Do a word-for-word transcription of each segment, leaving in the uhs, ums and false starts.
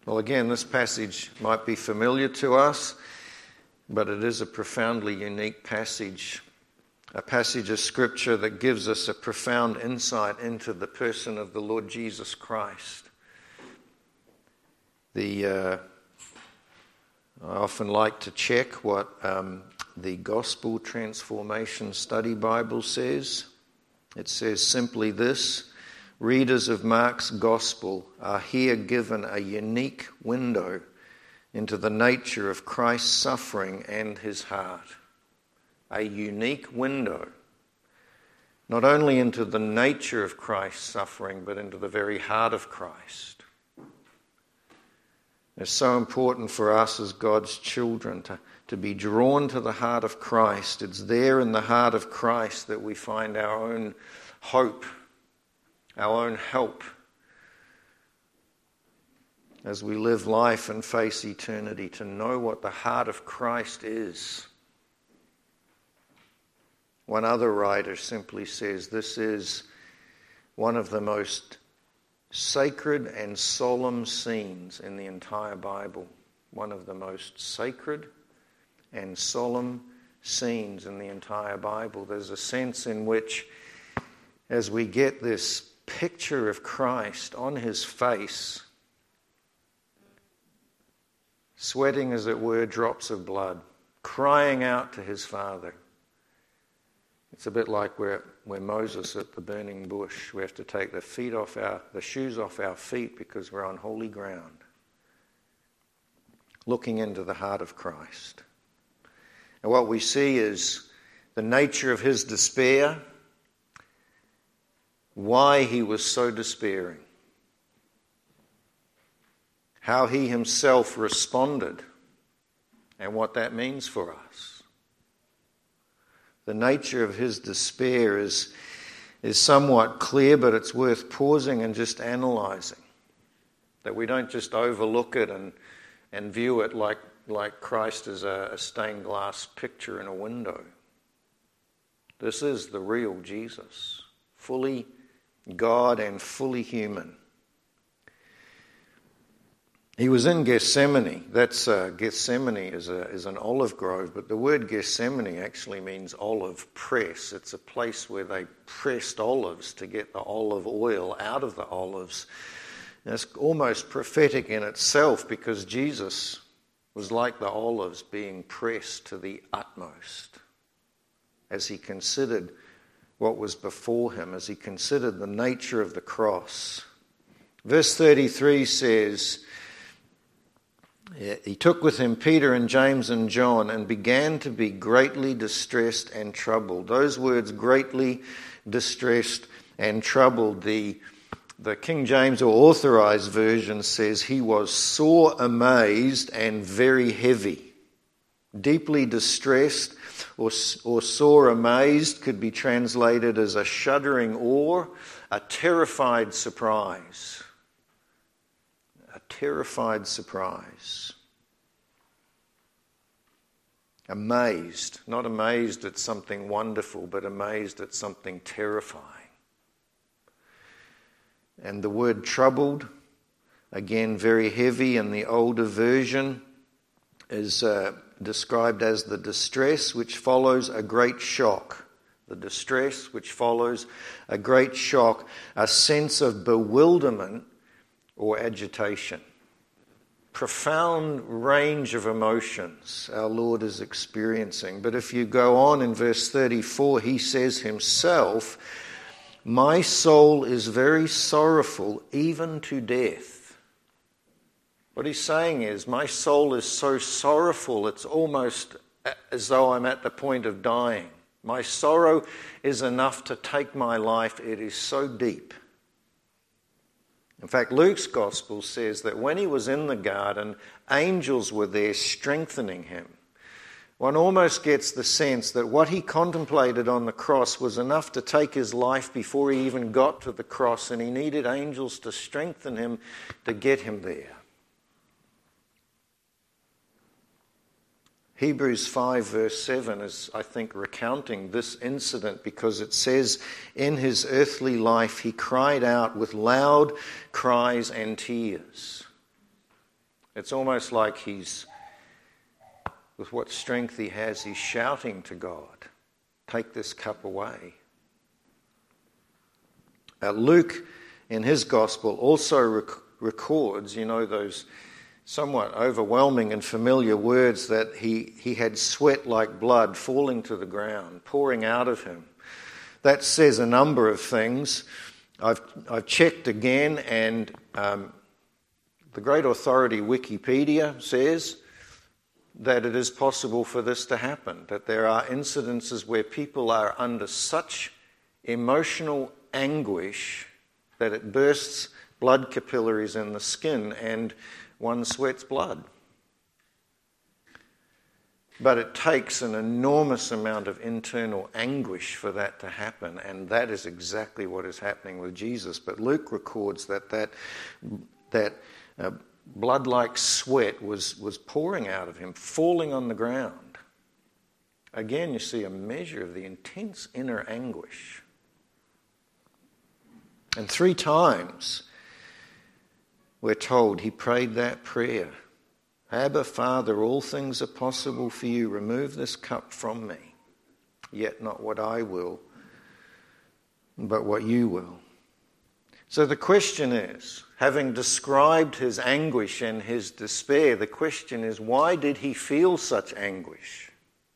Well, again, this passage might be familiar to us, but it is a profoundly unique passage, a passage of Scripture that gives us a profound insight into the person of the Lord Jesus Christ. The uh, I often like to check what um, the Gospel Transformation Study Bible says. It says simply this: readers of Mark's Gospel are here given a unique window into the nature of Christ's suffering and his heart. A unique window, not only into the nature of Christ's suffering, but into the very heart of Christ. It's so important for us as God's children to, to be drawn to the heart of Christ. It's there in the heart of Christ that we find our own hope, our own help, as we live life and face eternity, to know what the heart of Christ is. One other writer simply says this is one of the most sacred and solemn scenes in the entire Bible. One of the most sacred and solemn scenes in the entire Bible. There's a sense in which, as we get this picture of Christ on his face, sweating as it were drops of blood, crying out to his Father. It's a bit like where, where Moses at the burning bush. We have to take the feet off our, the shoes off our feet because we're on holy ground. Looking into the heart of Christ. And what we see is the nature of his despair, why he was so despairing, how he himself responded, and what that means for us. The nature of his despair is, is somewhat clear, but it's worth pausing and just analysing. That we don't just overlook it and, and view it like, like Christ as a, a stained glass picture in a window. This is the real Jesus, fully God and fully human. He was in Gethsemane. That's uh, Gethsemane is a is an olive grove, but the word Gethsemane actually means olive press. It's a place where they pressed olives to get the olive oil out of the olives. And it's almost prophetic in itself, because Jesus was like the olives being pressed to the utmost as he considered what was before him, as he considered the nature of the cross. Verse thirty-three says, he took with him Peter and James and John and began to be greatly distressed and troubled. Those words, greatly distressed and troubled, the, the King James or Authorized Version says he was sore amazed and very heavy. Deeply distressed or, or sore amazed could be translated as a shuddering awe, a terrified surprise. A terrified surprise. Amazed. Not amazed at something wonderful, but amazed at something terrifying. And the word troubled, again very heavy in the older version, is uh, described as the distress which follows a great shock. The distress which follows a great shock, a sense of bewilderment or agitation. Profound range of emotions our Lord is experiencing. But if you go on in verse thirty-four, he says himself, "My soul is very sorrowful, even to death." What he's saying is, my soul is so sorrowful, it's almost as though I'm at the point of dying. My sorrow is enough to take my life. It is so deep. In fact, Luke's gospel says that when he was in the garden, angels were there strengthening him. One almost gets the sense that what he contemplated on the cross was enough to take his life before he even got to the cross, and he needed angels to strengthen him to get him there. Hebrews five verse seven is, I think, recounting this incident, because it says, in his earthly life he cried out with loud cries and tears. It's almost like he's, with what strength he has, he's shouting to God, take this cup away. Uh, Luke, in his gospel, also rec- records, you know, those somewhat overwhelming and familiar words that he, he had sweat like blood falling to the ground, pouring out of him. That says a number of things. I've, I've checked again, and um, the great authority Wikipedia says that it is possible for this to happen, that there are incidences where people are under such emotional anguish that it bursts blood capillaries in the skin and one sweats blood. But it takes an enormous amount of internal anguish for that to happen, and that is exactly what is happening with Jesus. But Luke records that that, that uh, blood-like sweat was, was pouring out of him, falling on the ground. Again, you see a measure of the intense inner anguish. And three times we're told he prayed that prayer. Abba, Father, all things are possible for you. Remove this cup from me. Yet not what I will, but what you will. So the question is, having described his anguish and his despair, the question is, why did he feel such anguish?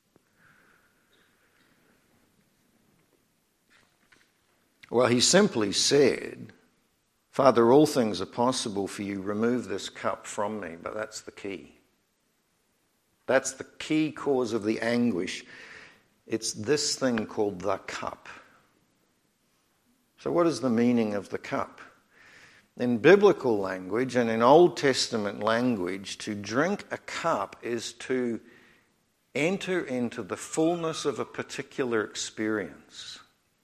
Well, he simply said, Father, all things are possible for you. Remove this cup from me. But that's the key. That's the key cause of the anguish. It's this thing called the cup. So what is the meaning of the cup? In biblical language and in Old Testament language, to drink a cup is to enter into the fullness of a particular experience.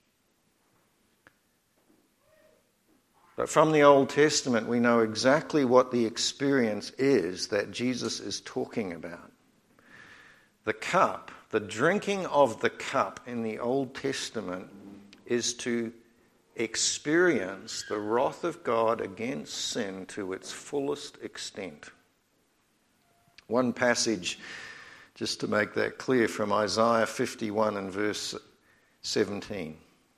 But from the Old Testament, we know exactly what the experience is that Jesus is talking about. The cup, the drinking of the cup in the Old Testament is to experience the wrath of God against sin to its fullest extent. One passage, just to make that clear, from Isaiah fifty-one and verse seventeen.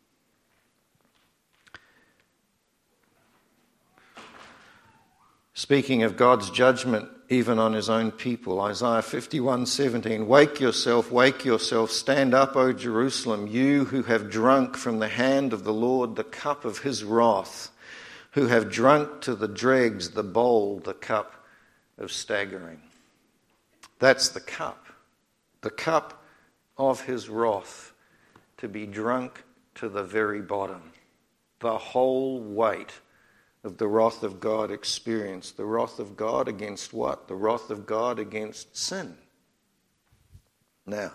Speaking of God's judgment even on his own people, Isaiah fifty-one seventeen, wake yourself, wake yourself, stand up, O Jerusalem, you who have drunk from the hand of the Lord the cup of his wrath, who have drunk to the dregs the bowl, the cup of staggering. That's the cup, the cup of his wrath, to be drunk to the very bottom, the whole weight of the wrath of God experienced. The wrath of God against what? The wrath of God against sin. Now,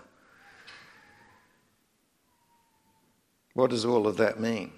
what does all of that mean?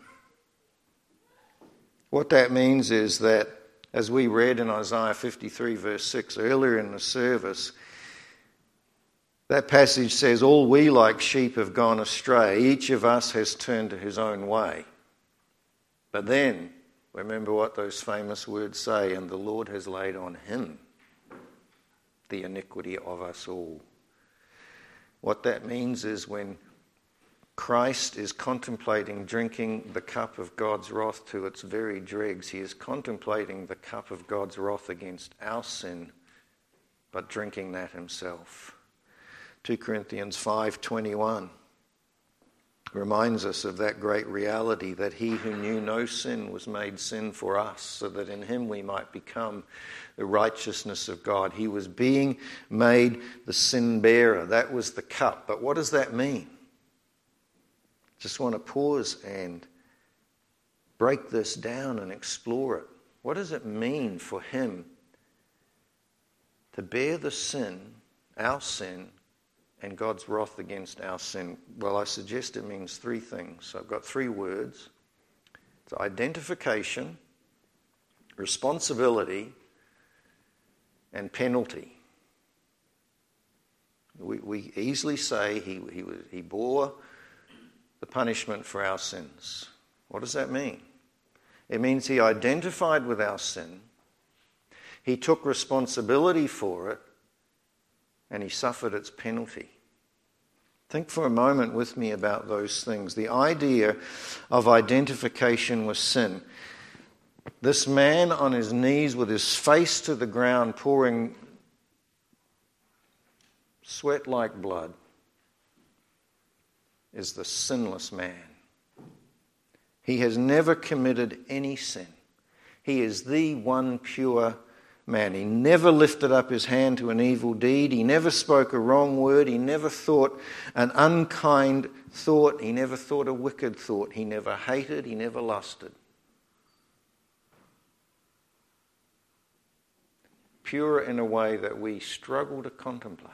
What that means is that, as we read in Isaiah fifty-three verse six earlier in the service, that passage says, all we like sheep have gone astray. Each of us has turned to his own way. But then, remember what those famous words say, and the Lord has laid on him the iniquity of us all. What that means is when Christ is contemplating drinking the cup of God's wrath to its very dregs, he is contemplating the cup of God's wrath against our sin, but drinking that himself. Second Corinthians five twenty-one. Reminds us of that great reality that he who knew no sin was made sin for us, so that in him we might become the righteousness of God. He was being made the sin bearer. That was the cup. But what does that mean? Just want to pause and break this down and explore it. What does it mean for him to bear the sin, our sin, and God's wrath against our sin? Well, I suggest it means three things. So I've got three words. It's identification, responsibility, and penalty. We, we easily say he, he, was, he bore the punishment for our sins. What does that mean? It means he identified with our sin. He took responsibility for it, and he suffered its penalty. Think for a moment with me about those things. The idea of identification with sin. This man on his knees with his face to the ground, pouring sweat like blood, is the sinless man. He has never committed any sin. He is the one pure man. He never lifted up his hand to an evil deed. He never spoke a wrong word. He never thought an unkind thought. He never thought a wicked thought. He never hated. He never lusted. Pure in a way that we struggle to contemplate.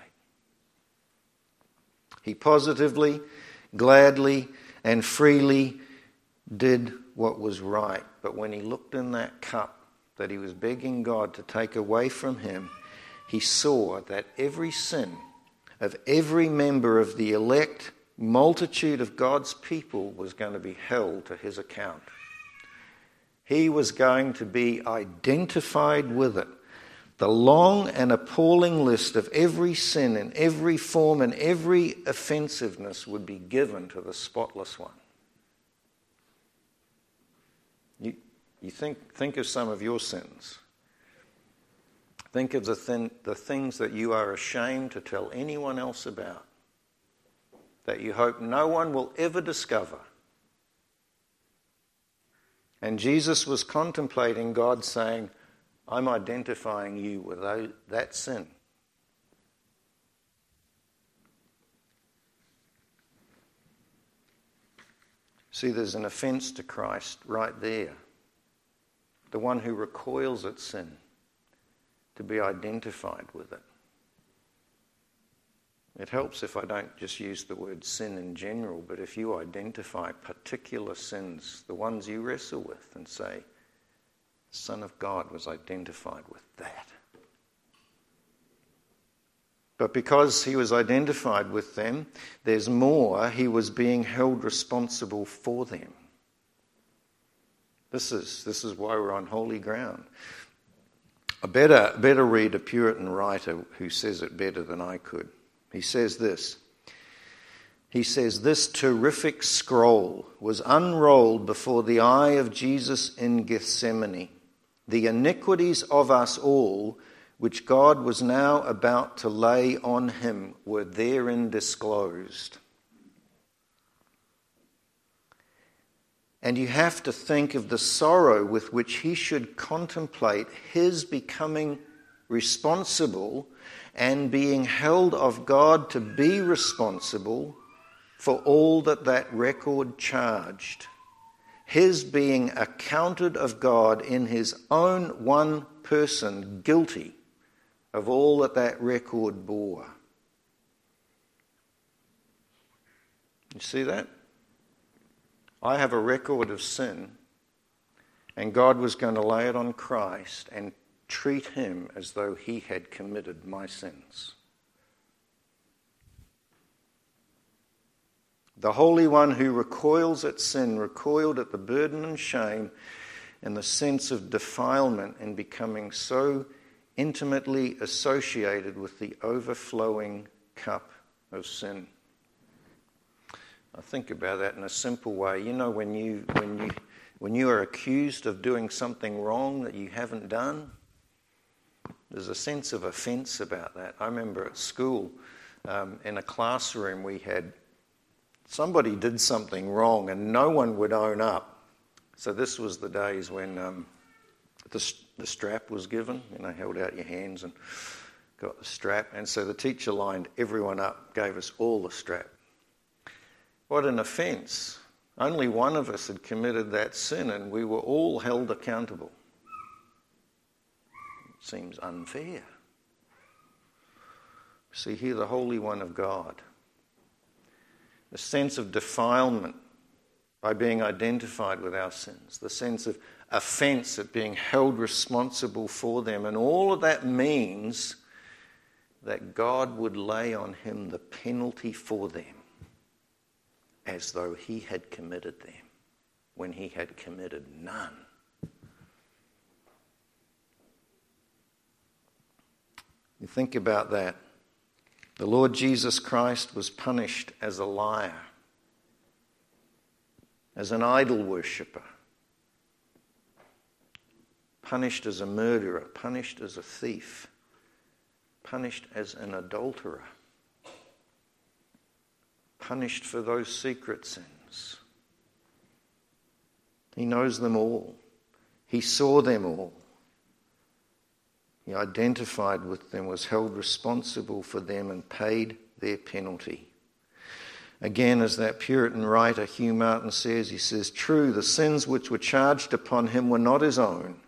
He positively, gladly, and freely did what was right. But when he looked in that cup that he was begging God to take away from him, he saw that every sin of every member of the elect multitude of God's people was going to be held to his account. He was going to be identified with it. The long and appalling list of every sin in every form and every offensiveness would be given to the spotless one. You, you think, think of some of your sins. Think of the, thin, the things that you are ashamed to tell anyone else about, that you hope no one will ever discover. And Jesus was contemplating God saying, I'm identifying you with that sin. See, there's an offence to Christ right there. The one who recoils at sin, to be identified with it. It helps if I don't just use the word sin in general, but if you identify particular sins, the ones you wrestle with, and say, the Son of God was identified with that. But because he was identified with them, there's more. He was being held responsible for them. This is, this is why we're on holy ground. A better, better read a Puritan writer who says it better than I could. He says this. He says, this terrific scroll was unrolled before the eye of Jesus in Gethsemane. The iniquities of us all, which God was now about to lay on him, were therein disclosed. And you have to think of the sorrow with which he should contemplate his becoming responsible and being held of God to be responsible for all that that record charged. His being accounted of God in his own one person guilty of all that that record bore. You see that? I have a record of sin, and God was going to lay it on Christ and treat him as though he had committed my sins. The Holy One who recoils at sin, recoiled at the burden and shame and the sense of defilement in becoming so intimately associated with the overflowing cup of sin. I think about that in a simple way. You know, when you when you when you are accused of doing something wrong that you haven't done, there's a sense of offence about that. I remember at school, um, in a classroom, we had somebody did something wrong and no one would own up. So this was the days when um, the, the strap was given. You know, held out your hands and got the strap. And so the teacher lined everyone up, gave us all the strap. What an offence. Only one of us had committed that sin and we were all held accountable. It seems unfair. See here, the Holy One of God. The sense of defilement by being identified with our sins. The sense of offence at being held responsible for them. And all of that means that God would lay on him the penalty for them, as though he had committed them, when he had committed none. You think about that. The Lord Jesus Christ was punished as a liar, as an idol worshipper, punished as a murderer, punished as a thief, punished as an adulterer, punished for those secret sins. He knows them all. He saw them all. He identified with them, was held responsible for them, and paid their penalty. Again, as that Puritan writer Hugh Martin says, he says, "True, the sins which were charged upon him were not his own.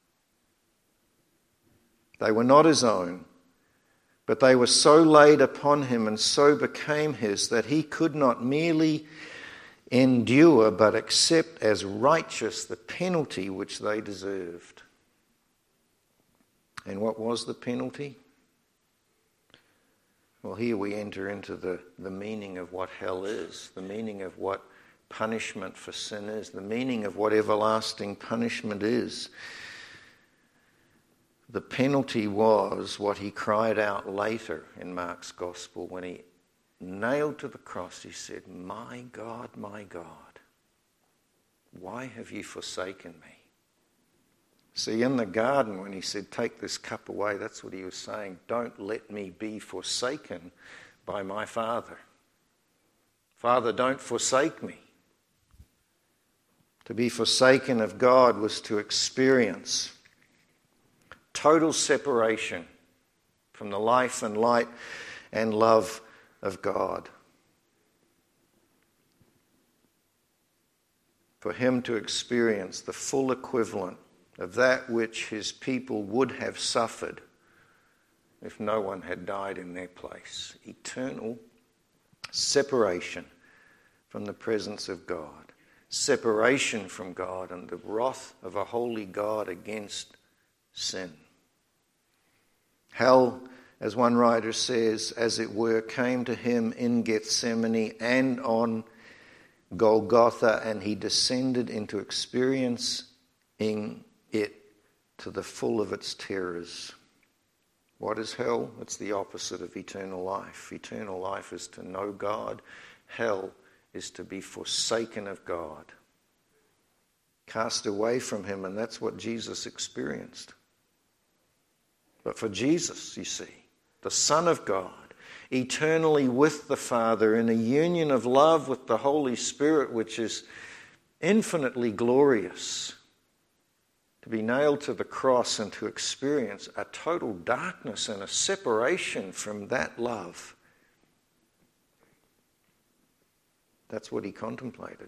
They were not his own, but they were so laid upon him and so became his that he could not merely endure but accept as righteous the penalty which they deserved." And what was the penalty? Well, here we enter into the, the meaning of what hell is, the meaning of what punishment for sin is, the meaning of what everlasting punishment is. The penalty was what he cried out later in Mark's Gospel when he nailed to the cross. He said, "My God, my God, why have you forsaken me?" See, in the garden when he said, "Take this cup away," that's what he was saying. Don't let me be forsaken by my Father. Father, don't forsake me. To be forsaken of God was to experience total separation from the life and light and love of God. For him to experience the full equivalent of that which his people would have suffered if no one had died in their place. Eternal separation from the presence of God. Separation from God and the wrath of a holy God against sin. Hell, as one writer says, as it were, came to him in Gethsemane and on Golgotha, and he descended into experiencing it to the full of its terrors. What is hell? It's the opposite of eternal life. Eternal life is to know God. Hell is to be forsaken of God, cast away from him, and that's what Jesus experienced. But for Jesus, you see, the Son of God, eternally with the Father, in a union of love with the Holy Spirit, which is infinitely glorious, to be nailed to the cross and to experience a total darkness and a separation from that love. That's what he contemplated.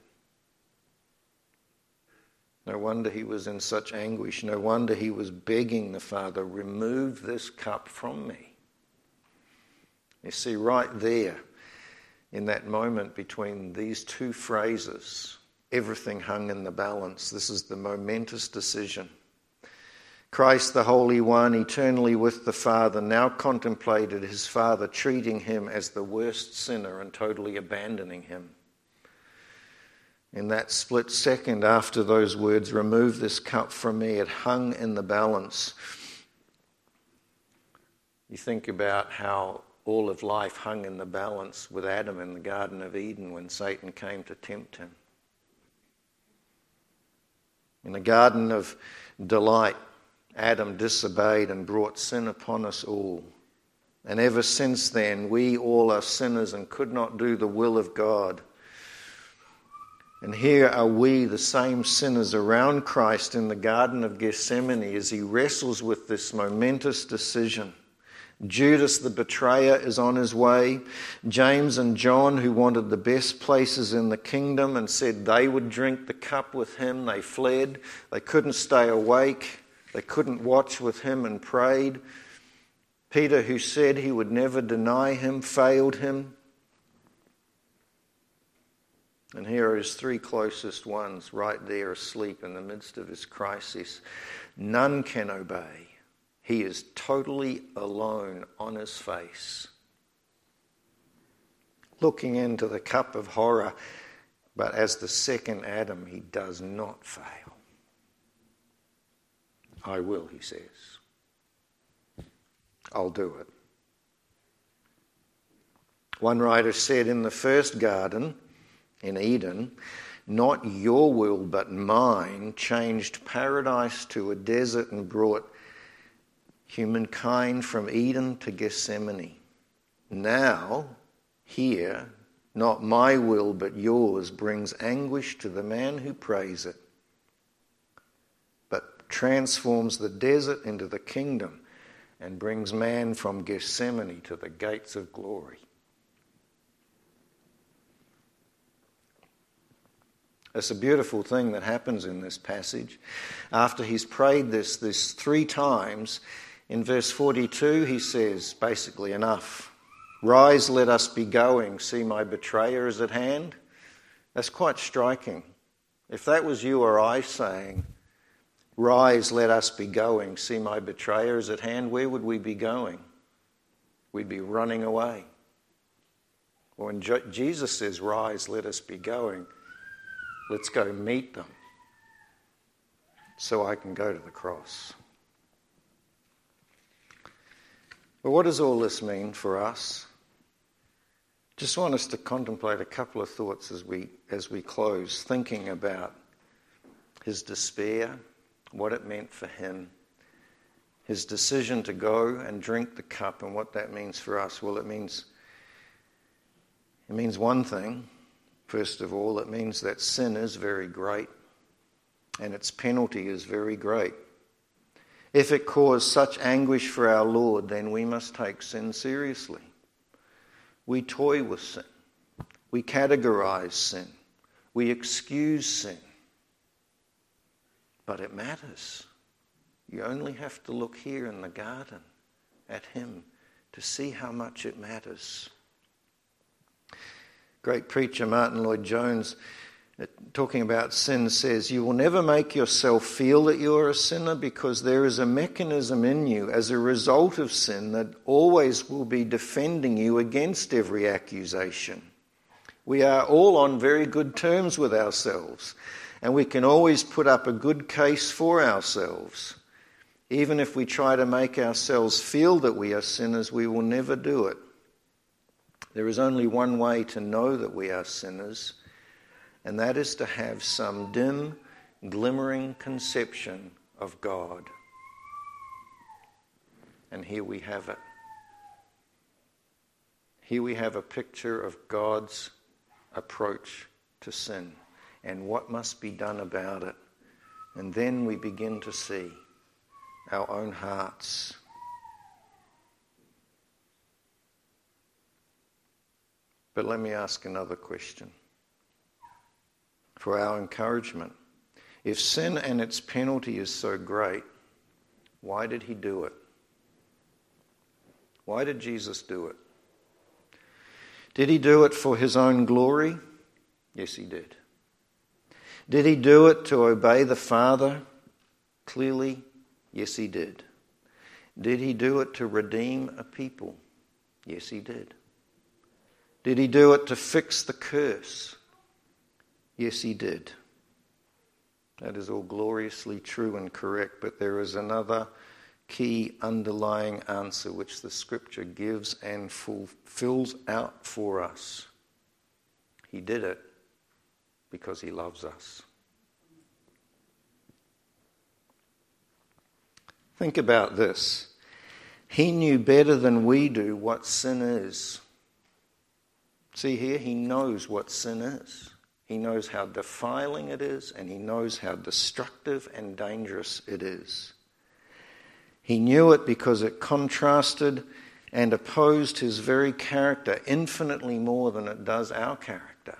No wonder he was in such anguish. No wonder he was begging the Father, "Remove this cup from me." You see, right there, in that moment between these two phrases, everything hung in the balance. This is the momentous decision. Christ, the Holy One, eternally with the Father, now contemplated his Father treating him as the worst sinner and totally abandoning him. In that split second after those words, "Remove this cup from me," it hung in the balance. You think about how all of life hung in the balance with Adam in the Garden of Eden when Satan came to tempt him. In the Garden of Delight, Adam disobeyed and brought sin upon us all. And ever since then, we all are sinners and could not do the will of God. And here are we, the same sinners, around Christ in the Garden of Gethsemane as he wrestles with this momentous decision. Judas the betrayer is on his way. James and John, who wanted the best places in the kingdom and said they would drink the cup with him, they fled. They couldn't stay awake. They couldn't watch with him and prayed. Peter, who said he would never deny him, failed him. And here are his three closest ones right there asleep in the midst of his crisis. None can obey. He is totally alone on his face, looking into the cup of horror, but as the second Adam, he does not fail. "I will," he says. I'll do it. One writer said, in the first garden, in Eden, not your will but mine changed paradise to a desert and brought humankind from Eden to Gethsemane. Now, here, not my will but yours brings anguish to the man who prays it, but transforms the desert into the kingdom and brings man from Gethsemane to the gates of glory. It's a beautiful thing that happens in this passage. After he's prayed this, this three times, in verse forty-two he says, basically, enough. Rise, let us be going. See, my betrayer is at hand. That's quite striking. If that was you or I saying, rise, let us be going. See, my betrayer is at hand, where would we be going? We'd be running away. Or when Jesus says, rise, let us be going, let's go meet them so I can go to the cross. But what does all this mean for us? Just want us to contemplate a couple of thoughts as we as we close, thinking about his despair, what it meant for him, his decision to go and drink the cup, and what that means for us. Well, it means it means one thing. First of all, it means that sin is very great and its penalty is very great. If it caused such anguish for our Lord, then we must take sin seriously. We toy with sin. We categorize sin. We excuse sin. But it matters. You only have to look here in the garden at him to see how much it matters. Great preacher Martin Lloyd-Jones, talking about sin, says, you will never make yourself feel that you are a sinner because there is a mechanism in you as a result of sin that always will be defending you against every accusation. We are all on very good terms with ourselves, and we can always put up a good case for ourselves. Even if we try to make ourselves feel that we are sinners, we will never do it. There is only one way to know that we are sinners, and that is to have some dim, glimmering conception of God. And here we have it. Here we have a picture of God's approach to sin and what must be done about it. And then we begin to see our own hearts. But let me ask another question for our encouragement. If sin and its penalty is so great, why did he do it? Why did Jesus do it? Did he do it for his own glory? Yes, he did. Did he do it to obey the Father? Clearly, yes, he did. Did he do it to redeem a people? Yes, he did. Did he do it to fix the curse? Yes, he did. That is all gloriously true and correct, but there is another key underlying answer which the Scripture gives and fulfills out for us. He did it because he loves us. Think about this. He knew better than we do what sin is. See here, he knows what sin is. He knows how defiling it is, and he knows how destructive and dangerous it is. He knew it because it contrasted and opposed his very character infinitely more than it does our character.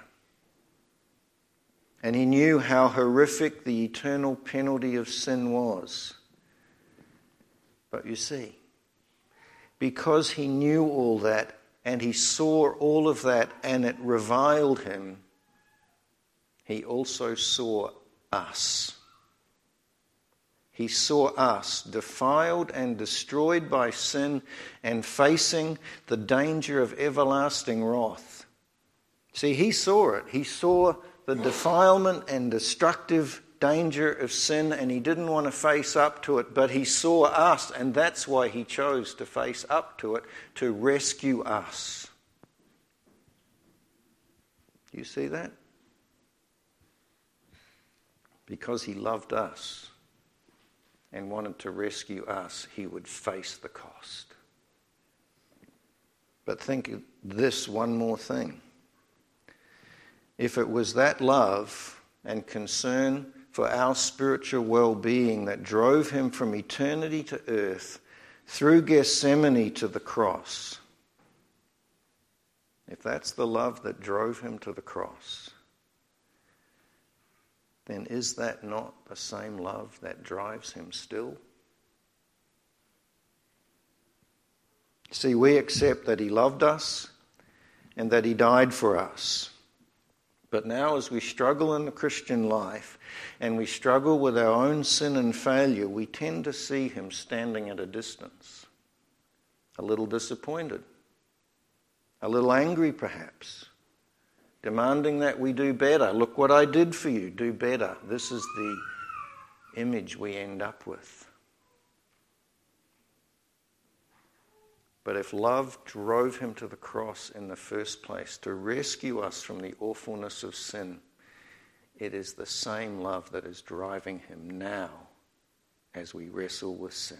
And he knew how horrific the eternal penalty of sin was. But you see, because he knew all that, and he saw all of that, and it reviled him, he also saw us. He saw us defiled and destroyed by sin and facing the danger of everlasting wrath. See, he saw it. He saw the defilement and destructive danger of sin and he didn't want to face up to it, but he saw us, and that's why he chose to face up to it, to rescue us. You see that? Because he loved us and wanted to rescue us, he would face the cost. But think of this one more thing. If it was that love and concern for our spiritual well-being that drove him from eternity to earth through Gethsemane to the cross, if that's the love that drove him to the cross, then is that not the same love that drives him still? See, we accept that he loved us and that he died for us. But now as we struggle in the Christian life and we struggle with our own sin and failure, we tend to see him standing at a distance, a little disappointed, a little angry perhaps, demanding that we do better. Look what I did for you, do better. This is the image we end up with. But if love drove him to the cross in the first place to rescue us from the awfulness of sin, it is the same love that is driving him now as we wrestle with sin.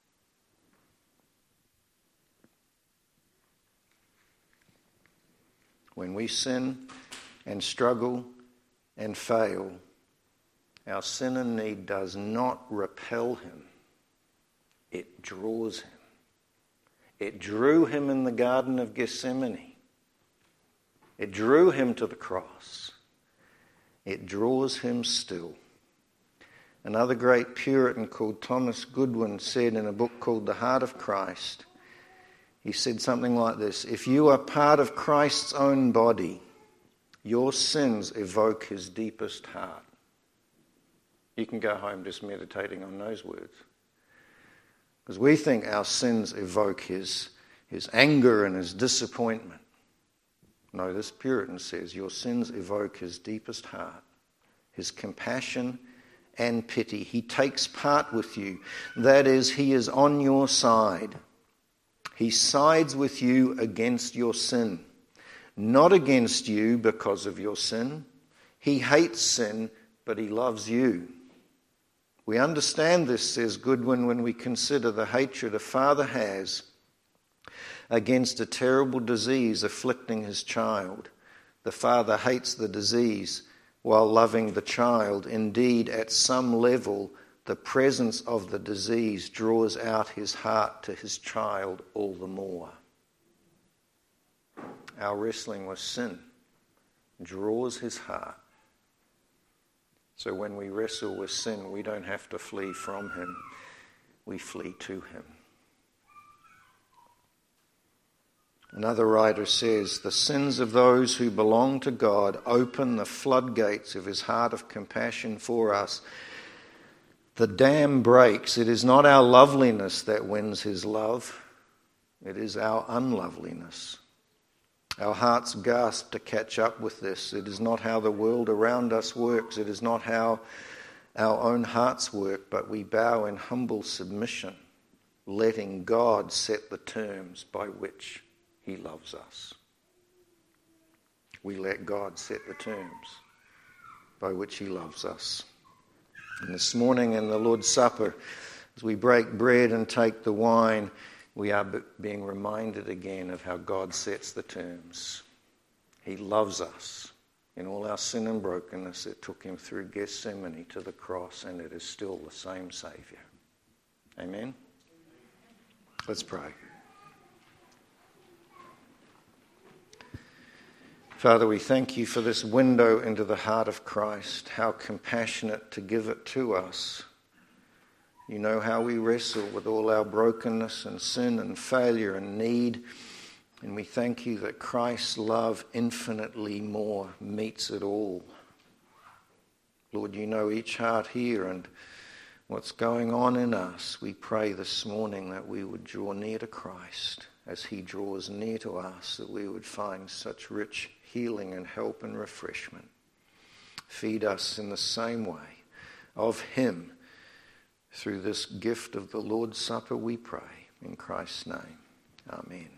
When we sin and struggle and fail, our sin and need does not repel him. It draws him. It drew him in the Garden of Gethsemane. It drew him to the cross. It draws him still. Another great Puritan called Thomas Goodwin said in a book called The Heart of Christ, he said something like this: if you are part of Christ's own body, your sins evoke his deepest heart. You can go home just meditating on those words. Because we think our sins evoke his, his anger and his disappointment. No, this Puritan says your sins evoke his deepest heart, his compassion and pity. He takes part with you. That is, he is on your side. He sides with you against your sin. Not against you because of your sin. He hates sin, but he loves you. We understand this, says Goodwin, when we consider the hatred a father has against a terrible disease afflicting his child. The father hates the disease while loving the child. Indeed, at some level, the presence of the disease draws out his heart to his child all the more. Our wrestling with sin draws his heart. So when we wrestle with sin, we don't have to flee from him. We flee to him. Another writer says, the sins of those who belong to God open the floodgates of his heart of compassion for us. The dam breaks. It is not our loveliness that wins his love. It is our unloveliness. Our hearts gasp to catch up with this. It is not how the world around us works. It is not how our own hearts work, but we bow in humble submission, letting God set the terms by which he loves us. We let God set the terms by which he loves us. And this morning in the Lord's Supper, as we break bread and take the wine, we are being reminded again of how God sets the terms. He loves us. In all our sin and brokenness, it took him through Gethsemane to the cross, and it is still the same Saviour. Amen? Let's pray. Father, we thank you for this window into the heart of Christ, how compassionate to give it to us. You know how we wrestle with all our brokenness and sin and failure and need. And we thank you that Christ's love infinitely more meets it all. Lord, you know each heart here and what's going on in us. We pray this morning that we would draw near to Christ as he draws near to us, that we would find such rich healing and help and refreshment. Feed us in the same way of him. Through this gift of the Lord's Supper we pray. In Christ's name, amen.